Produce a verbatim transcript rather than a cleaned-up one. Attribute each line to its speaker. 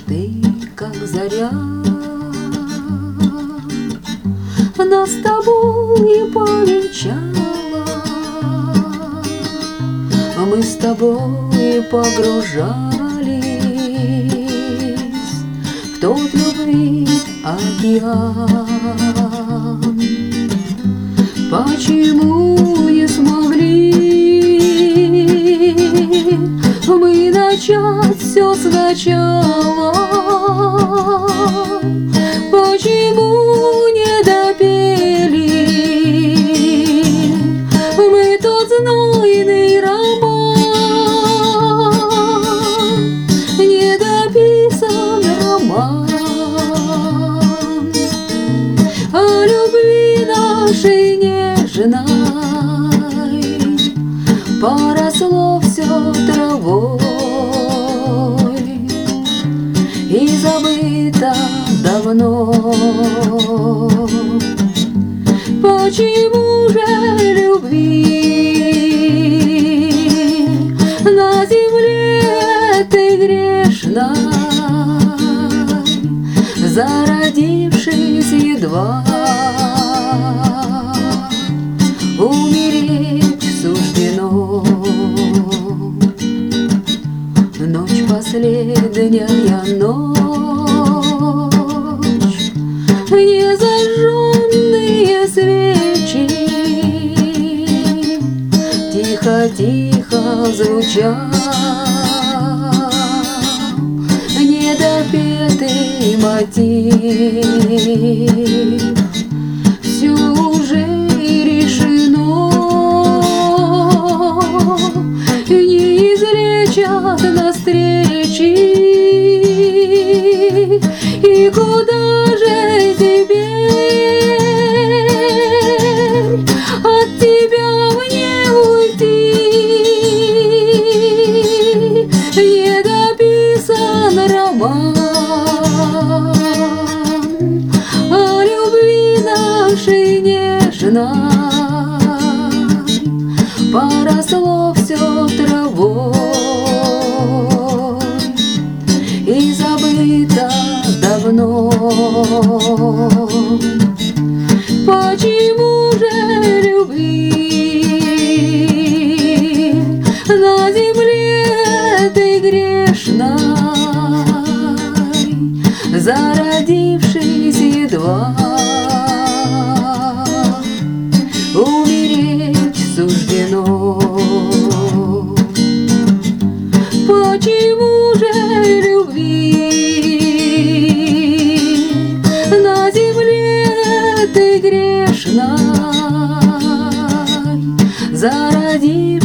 Speaker 1: лишь ты, как заря, нас с тобой повенчала. Мы с тобой погружались в тот любви океан. Почему не смогли мы начать все сначала? Почему не допели мы тот знойный роман, недописан роман о любви нашей нежной? Поросло все травой и забыто давно. Почему же любви на земле этой грешной, зародившись едва, умереть суждено? Ночь последняя ночь, незажженные свечи тихо-тихо звучат, недопетый мотив. Все уже решено, не излечат нас встречи. И куда же теперь от тебя мне уйти? Недописан роман о любви нашей нежной, поросло все травой и забыто давно. Почему же любви на земле этой грешной, зародившись едва, умереть суждено? Почему же любви на земле этой грешной, зародившись